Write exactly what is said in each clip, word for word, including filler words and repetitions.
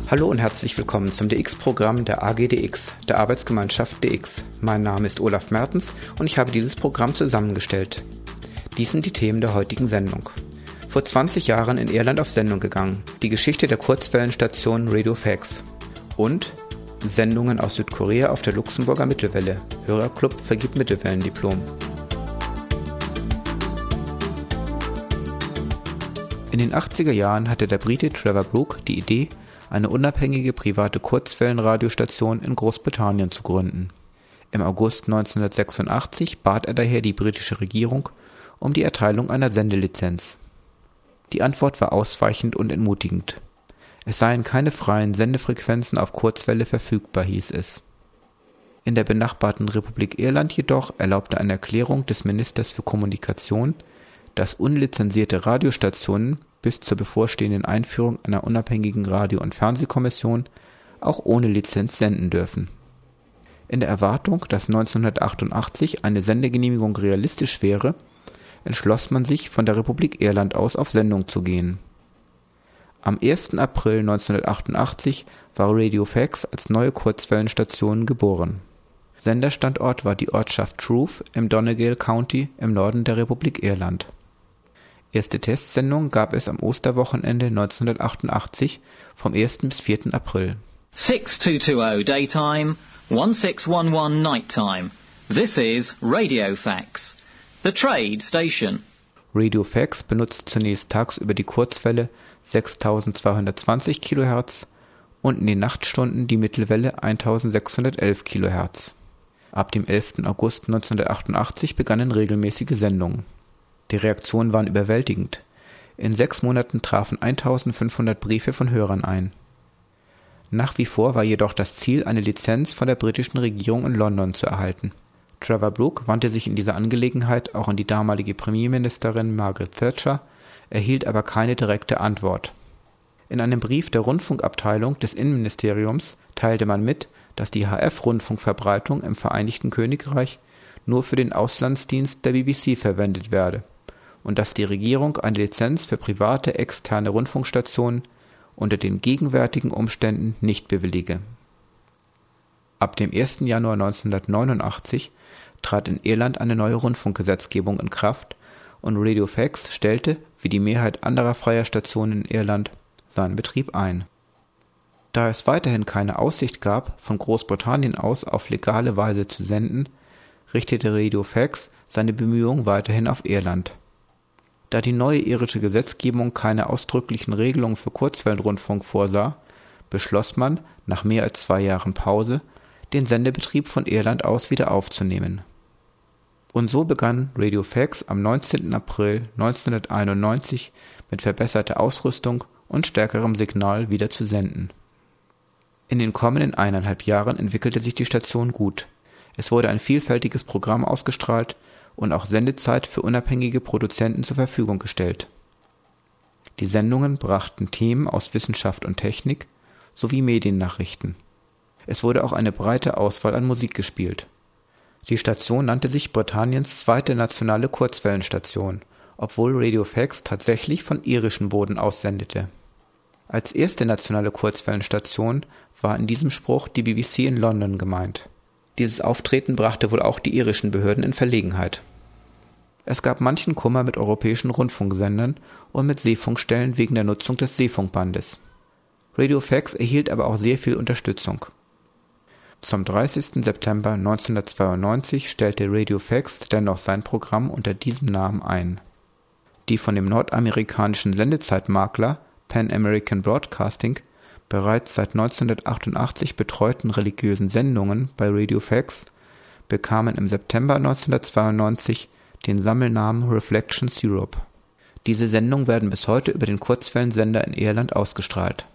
Hallo und herzlich willkommen zum D X-Programm der A G D X, der Arbeitsgemeinschaft D X. Mein Name ist Olaf Mertens und ich habe dieses Programm zusammengestellt. Dies sind die Themen der heutigen Sendung. Vor zwanzig Jahren in Irland auf Sendung gegangen, die Geschichte der Kurzwellenstation Radio Fax und Sendungen aus Südkorea auf der Luxemburger Mittelwelle. Hörerclub vergibt Mittelwellendiplom. In den achtziger Jahren hatte der Brite Trevor Brooke die Idee, eine unabhängige private Kurzwellenradiostation in Großbritannien zu gründen. Im August neunzehnhundertsechsundachtzig bat er daher die britische Regierung um die Erteilung einer Sendelizenz. Die Antwort war ausweichend und entmutigend. Es seien keine freien Sendefrequenzen auf Kurzwelle verfügbar, hieß es. In der benachbarten Republik Irland jedoch erlaubte eine Erklärung des Ministers für Kommunikation, dass unlizenzierte Radiostationen bis zur bevorstehenden Einführung einer unabhängigen Radio- und Fernsehkommission auch ohne Lizenz senden dürfen. In der Erwartung, dass neunzehnhundertachtundachtzig eine Sendegenehmigung realistisch wäre, entschloss man sich, von der Republik Irland aus auf Sendung zu gehen. Am ersten April neunzehnhundertachtundachtzig war Radio Fax als neue Kurzwellenstation geboren. Senderstandort war die Ortschaft Truth im Donegal County im Norden der Republik Irland. Erste Testsendung gab es am Osterwochenende neunzehnhundertachtundachtzig vom ersten bis vierten April. six two two zero Daytime, one six one one Nighttime. This is Radio Fax, the trade station. Radio Fax benutzt zunächst tagsüber die Kurzwelle sechstausendzweihundertzwanzig Kilohertz und in den Nachtstunden die Mittelwelle eintausendsechshundertelf Kilohertz. Ab dem elften August neunzehnhundertachtundachtzig begannen regelmäßige Sendungen. Die Reaktionen waren überwältigend. In sechs Monaten trafen eintausendfünfhundert Briefe von Hörern ein. Nach wie vor war jedoch das Ziel, eine Lizenz von der britischen Regierung in London zu erhalten. Trevor Brooke wandte sich in dieser Angelegenheit auch an die damalige Premierministerin Margaret Thatcher, erhielt aber keine direkte Antwort. In einem Brief der Rundfunkabteilung des Innenministeriums teilte man mit, dass die H F-Rundfunkverbreitung im Vereinigten Königreich nur für den Auslandsdienst der B B C verwendet werde und dass die Regierung eine Lizenz für private externe Rundfunkstationen unter den gegenwärtigen Umständen nicht bewillige. Ab dem ersten Januar neunzehnhundertneunundachtzig trat in Irland eine neue Rundfunkgesetzgebung in Kraft und Radio Fax stellte, wie die Mehrheit anderer freier Stationen in Irland, seinen Betrieb ein. Da es weiterhin keine Aussicht gab, von Großbritannien aus auf legale Weise zu senden, richtete Radio Fax seine Bemühungen weiterhin auf Irland. Da die neue irische Gesetzgebung keine ausdrücklichen Regelungen für Kurzwellenrundfunk vorsah, beschloss man, nach mehr als zwei Jahren Pause, den Sendebetrieb von Irland aus wieder aufzunehmen. Und so begann Radio Fax am neunzehnten April neunzehnhunderteinundneunzig mit verbesserter Ausrüstung und stärkerem Signal wieder zu senden. In den kommenden eineinhalb Jahren entwickelte sich die Station gut. Es wurde ein vielfältiges Programm ausgestrahlt und auch Sendezeit für unabhängige Produzenten zur Verfügung gestellt. Die Sendungen brachten Themen aus Wissenschaft und Technik sowie Mediennachrichten. Es wurde auch eine breite Auswahl an Musik gespielt. Die Station nannte sich Britanniens zweite nationale Kurzwellenstation, obwohl Radio Fax tatsächlich von irischem Boden aus sendete. Als erste nationale Kurzwellenstation war in diesem Spruch die B B C in London gemeint. Dieses Auftreten brachte wohl auch die irischen Behörden in Verlegenheit. Es gab manchen Kummer mit europäischen Rundfunksendern und mit Seefunkstellen wegen der Nutzung des Seefunkbandes. Radio Fax erhielt aber auch sehr viel Unterstützung. Zum dreißigsten September neunzehnhundertzweiundneunzig stellte Radio Fax dennoch sein Programm unter diesem Namen ein. Die von dem nordamerikanischen Sendezeitmakler Pan American Broadcasting bereits seit neunzehnhundertachtundachtzig betreuten religiösen Sendungen bei Radio Fax bekamen im September neunzehnhundertzweiundneunzig den Sammelnamen Reflections Europe. Diese Sendungen werden bis heute über den Kurzwellensender in Irland ausgestrahlt.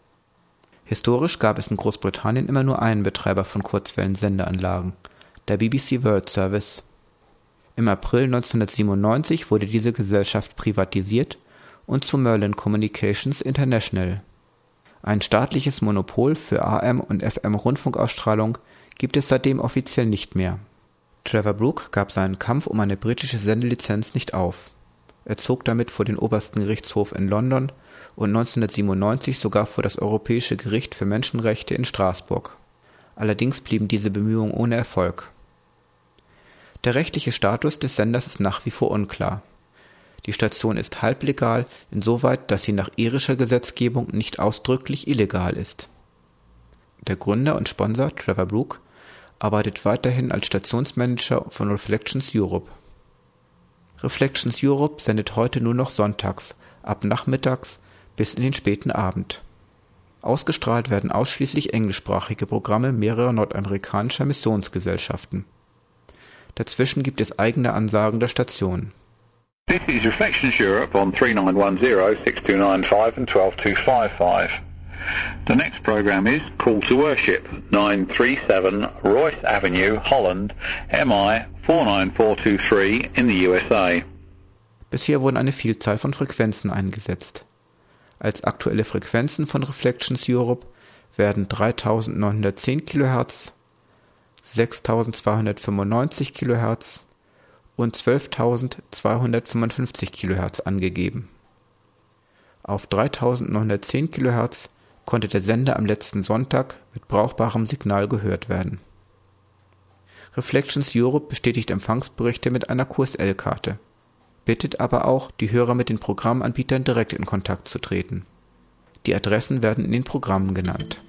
Historisch gab es in Großbritannien immer nur einen Betreiber von Kurzwellensendeanlagen, der B B C World Service. Im April neunzehnhundertsiebenundneunzig wurde diese Gesellschaft privatisiert und zu Merlin Communications International. Ein staatliches Monopol für A M- und F M-Rundfunkausstrahlung gibt es seitdem offiziell nicht mehr. Trevor Brooke gab seinen Kampf um eine britische Sendelizenz nicht auf. Er zog damit vor den obersten Gerichtshof in London und neunzehnhundertsiebenundneunzig sogar vor das Europäische Gericht für Menschenrechte in Straßburg. Allerdings blieben diese Bemühungen ohne Erfolg. Der rechtliche Status des Senders ist nach wie vor unklar. Die Station ist halblegal, insoweit, dass sie nach irischer Gesetzgebung nicht ausdrücklich illegal ist. Der Gründer und Sponsor, Trevor Brooke, arbeitet weiterhin als Stationsmanager von Reflections Europe. Reflections Europe sendet heute nur noch sonntags, ab nachmittags bis in den späten Abend. Ausgestrahlt werden ausschließlich englischsprachige Programme mehrerer nordamerikanischer Missionsgesellschaften. Dazwischen gibt es eigene Ansagen der Station. This is Reflections Europe on three nine one zero, six two nine five and one two two five five. The next program is Call to Worship, nine three seven Royce Avenue, Holland, M I four nine four two three in the U S A. Bisher wurden eine Vielzahl von Frequenzen eingesetzt. Als aktuelle Frequenzen von Reflections Europe werden dreitausendneunhundertzehn Kilohertz, sechstausendzweihundertfünfundneunzig Kilohertz und zwölftausendzweihundertfünfundfünfzig Kilohertz angegeben. Auf dreitausendneunhundertzehn Kilohertz konnte der Sender am letzten Sonntag mit brauchbarem Signal gehört werden. Reflections Europe bestätigt Empfangsberichte mit einer Q S L-Karte, bittet aber auch, die Hörer mit den Programmanbietern direkt in Kontakt zu treten. Die Adressen werden in den Programmen genannt.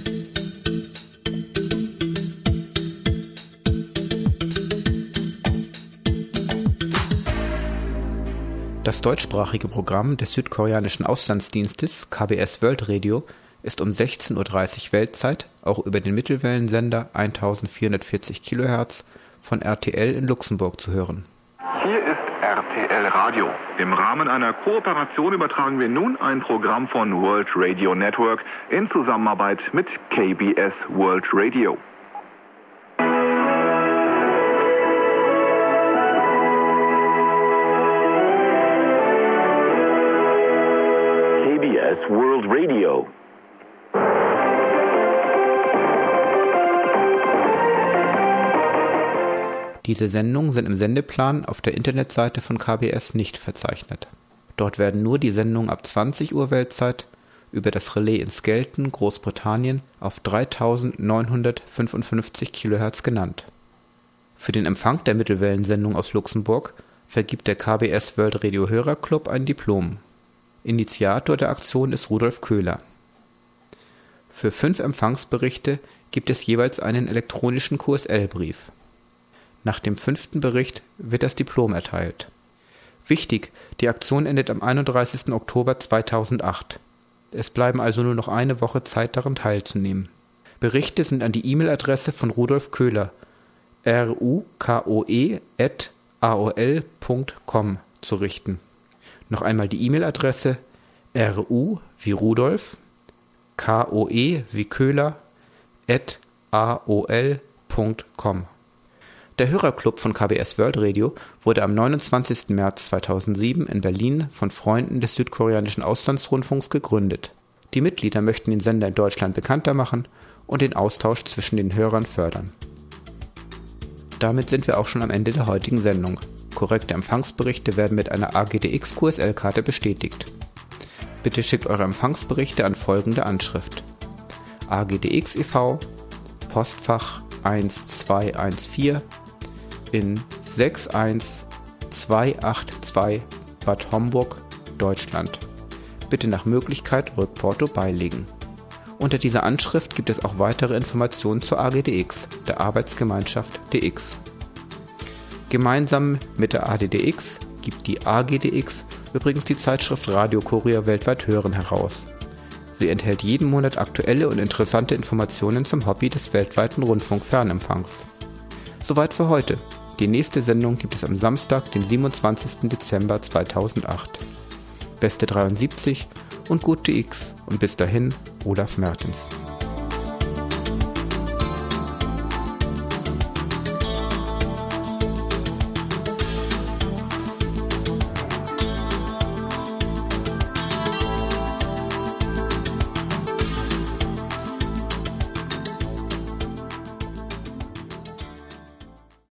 Das deutschsprachige Programm des südkoreanischen Auslandsdienstes K B S World Radio ist um sechzehn Uhr dreißig Weltzeit auch über den Mittelwellensender eintausendvierhundertvierzig Kilohertz von R T L in Luxemburg zu hören. Hier ist R T L Radio. Im Rahmen einer Kooperation übertragen wir nun ein Programm von World Radio Network in Zusammenarbeit mit K B S World Radio. K B S World Radio. Diese Sendungen sind im Sendeplan auf der Internetseite von K B S nicht verzeichnet. Dort werden nur die Sendungen ab zwanzig Uhr Weltzeit über das Relais in Skelton, Großbritannien, auf dreitausendneunhundertfünfundfünfzig Kilohertz genannt. Für den Empfang der Mittelwellensendung aus Luxemburg vergibt der K B S World Radio Hörerclub ein Diplom. Initiator der Aktion ist Rudolf Köhler. Für fünf Empfangsberichte gibt es jeweils einen elektronischen Q S L-Brief. Nach dem fünften Bericht wird das Diplom erteilt. Wichtig, die Aktion endet am einunddreißigsten Oktober zweitausendacht. Es bleiben also nur noch eine Woche Zeit, daran teilzunehmen. Berichte sind an die E-Mail-Adresse von Rudolf Köhler, rukoe at aol punkt com, zu richten. Noch einmal die E-Mail-Adresse ru wie Rudolf, koe wie Köhler, at aol punkt com. Der Hörerclub von K B S World Radio wurde am neunundzwanzigsten März zweitausendsieben in Berlin von Freunden des südkoreanischen Auslandsrundfunks gegründet. Die Mitglieder möchten den Sender in Deutschland bekannter machen und den Austausch zwischen den Hörern fördern. Damit sind wir auch schon am Ende der heutigen Sendung. Korrekte Empfangsberichte werden mit einer A G D X Q S L-Karte bestätigt. Bitte schickt eure Empfangsberichte an folgende Anschrift: A G D X e V, Postfach eins zwei eins vier in sechs eins zwei acht zwei Bad Homburg, Deutschland. Bitte nach Möglichkeit Rückporto beilegen. Unter dieser Anschrift gibt es auch weitere Informationen zur A G D X, der Arbeitsgemeinschaft D X. Gemeinsam mit der A D D X gibt die A G D X übrigens die Zeitschrift Radio Kurier weltweit hören heraus. Sie enthält jeden Monat aktuelle und interessante Informationen zum Hobby des weltweiten Rundfunkfernempfangs. Soweit für heute. Die nächste Sendung gibt es am Samstag, den siebenundzwanzigsten Dezember zweitausendacht. Beste dreiundsiebzig und gute X und bis dahin Olaf Mertens.